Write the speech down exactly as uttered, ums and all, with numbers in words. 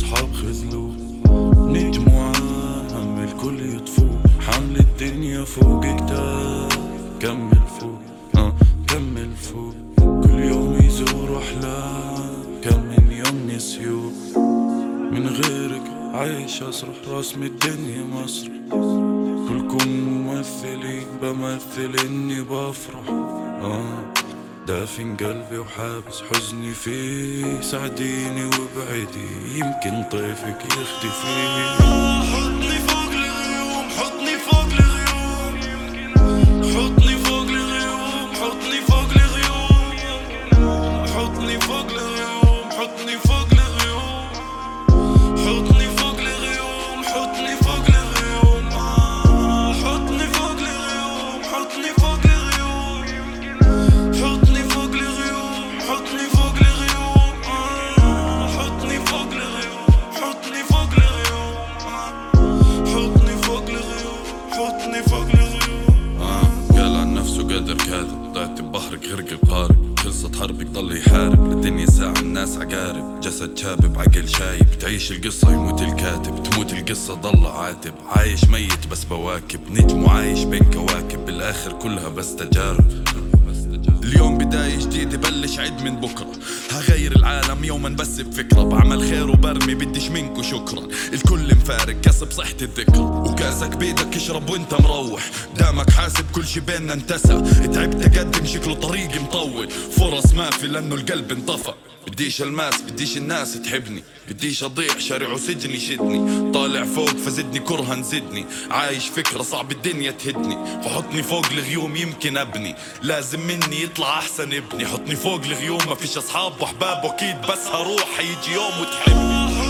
أصحاب خذلوه. نجم وعام الكل يطفوه، حمل الدنيا فوق كتاب. كمل فوق آه كمل فوق، كل يوم يزور أحلام، كم من يوم نسيوه. من غيرك عايش أسرح، رسم الدنيا مسرح. كلكم ممثلين، بمثل إني بفرح. آه دافن قلبي وحابس حزني فيه، ساعديني وابعدي يمكن طيفك يختفي. حطني فوق الغيوم، حطني فوق الغيوم، حطني فوق الغيوم، حطني فوق الغيوم، حطني فوق الغيوم، حطني فوق الغيوم، حطني فوق الغيوم، حطني فوق الغيوم، حطني فوق الغيوم، حطني فوق الغيوم، حطني فوق الغيوم، حطني فوق الغيوم، حطني فوق الغيوم، حطني فوق الغيوم، حطني فوق الغيوم، حطني فوق الغيوم. آه قال عن نفسه قادر كاذب، ضعت ببحرك غرق القارب. خلصت حربك ضل يحارب، للدنيا ساعة الناس عقارب. جسد شابب عقل شايب، تعيش القصة يموت الكاتب، تموت القصة ضل عاتب. عايش ميت بس بواكب، نجم وعايش بين كواكب، بالآخر كلها بس تجارب. اليوم بداية جديدة بلش عد من بكرة، هغير العالم يوما بس بفكرة. بعمل خير وبرمي بديش منكو شكرا، الكل مفارق كسب صحة الذكرى. وكاسك بيدك اشرب وانت مروح، دامك حاسب كل شي بيننا انتسى. تعبت اقدم شكله طريقي مطول، فرص ما في لانه القلب انطفى. بديش الماس بديش الناس تحبني، بديش اضيع شارع وسجن يشدني. طالع فوق فزدني كرها نزدني، عايش فكرة صعب الدنيا تهدني. فحطني فوق الغيوم يمكن ابني، لازم مني يطلع احسن ابني. حطني فوق الغيوم، ما فيش اصحاب واحباب واكيد بس هروح، هيجي يوم وتحبني.